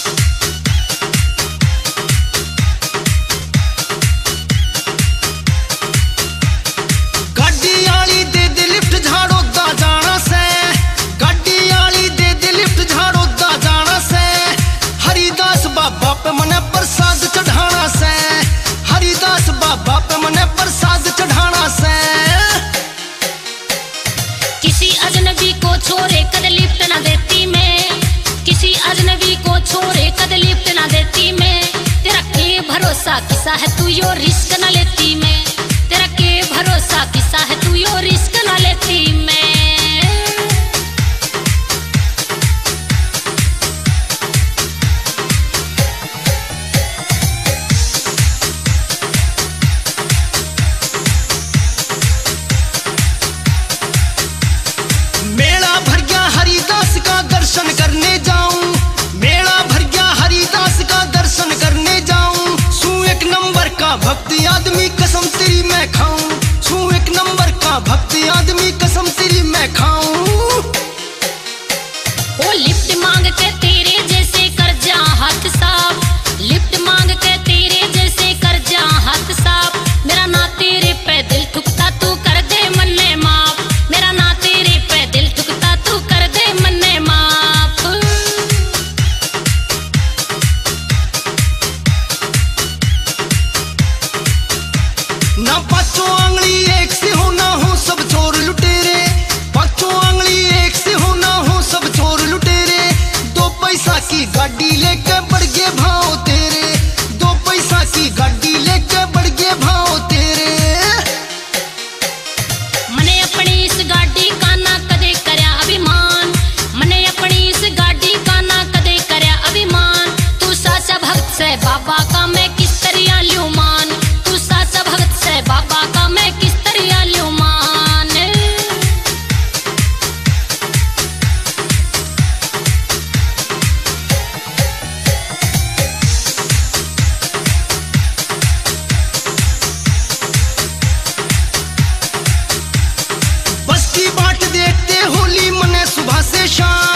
छोरे कद लिफ्ट ना देती मैं, किसी अजनबी को छोरे कद लिफ्ट ना देती मैं। तेरा के भरोसा किसा है तू यो रिस्क ना लेती मैं, तेरा के भरोसा किसा है तू यो रिस्क ना लेती मैं। दर्शन करने जाऊं, मेला भर गया हरिदास का दर्शन करने जाऊं। सू एक नंबर का भक्ति आदमी कसम तेरी मैं खाऊं, सू एक नंबर का भक्ति आदमी कसम तेरी मैं खाऊं। ओ लिफ्ट मांग के तेरे जैसे कर जा हाथ साफ, लिफ्ट मांग के तेरे जैसे कर जा हाथ साफ। मेरा ना तेरे पे दिल ठुकता तू कर दे मन्ने माफ, मेरा ना तेरे पे दिल ठुकता तू कर दे मन्ने माफ। ना पांचों आंगली एक से हो ना हो सब चोर लुटेरे, पांचों आंगली एक से हो ना हो सब चोर लुटेरे। दो पैसा की गाड़ी लेके बढ़ गए भाव तेरे, दो पैसा की गाड़ी लेके बढ़ गए भाव तेरे। मने अपनी इस गाड़ी का ना कदे करया अभिमान, मने अपनी इस गाड़ी का ना कदे करया अभिमान। तू साचा भक्त से बाबा का मैं किस तरह ल्यूं मान, तू साचा भक्त से बाबा का मैं किस तरह ल्यूं मान। बस की बाट देखते होली मने सुबह से शाम,